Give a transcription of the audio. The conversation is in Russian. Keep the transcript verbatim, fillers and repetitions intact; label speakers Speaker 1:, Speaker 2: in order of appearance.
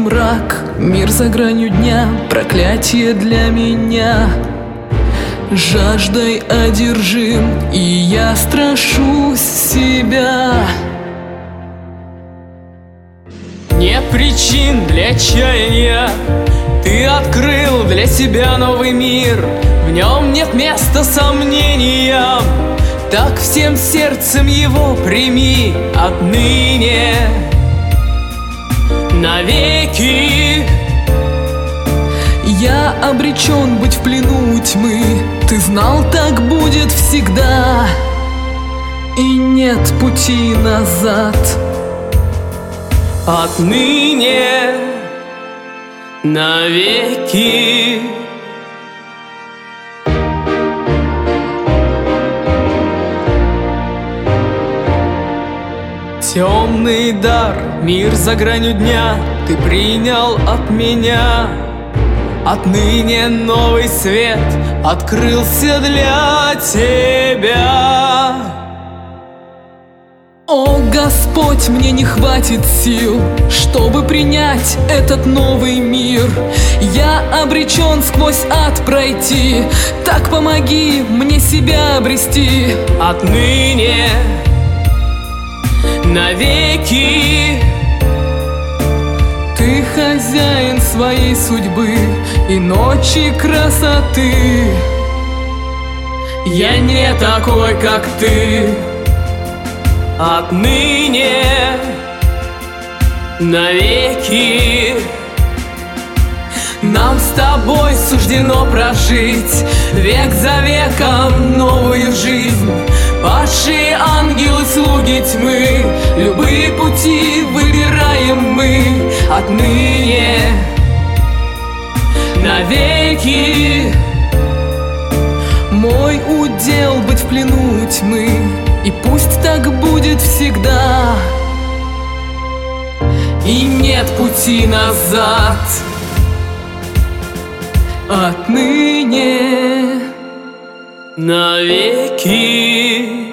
Speaker 1: мрак, мир за гранью дня, проклятие для меня. Жаждой одержим, и я страшусь себя.
Speaker 2: Нет причин для чаяния, ты открыл для себя новый мир. В нем нет места сомнениям, так всем сердцем его прими отныне навеки.
Speaker 1: Я обречен быть в плену у тьмы, ты знал, так будет всегда, и нет пути назад.
Speaker 2: Отныне навеки. Темный дар, мир за гранью дня, ты принял от меня. Отныне новый свет открылся для тебя.
Speaker 1: О, Господь, мне не хватит сил, чтобы принять этот новый мир. Я обречен сквозь ад пройти, так помоги мне себя обрести.
Speaker 2: Отныне навеки.
Speaker 1: Ты хозяин своей судьбы и ночи красоты.
Speaker 2: Я не такой, как ты. Отныне навеки. Нам с тобой суждено прожить век за веком новую жизнь. Падшие ангелы, слуги тьмы, любые пути выбираем мы. Отныне навеки.
Speaker 1: Мой удел быть в плену тьмы, и пусть так будет всегда,
Speaker 2: и нет пути назад.
Speaker 1: Отныне
Speaker 2: навеки.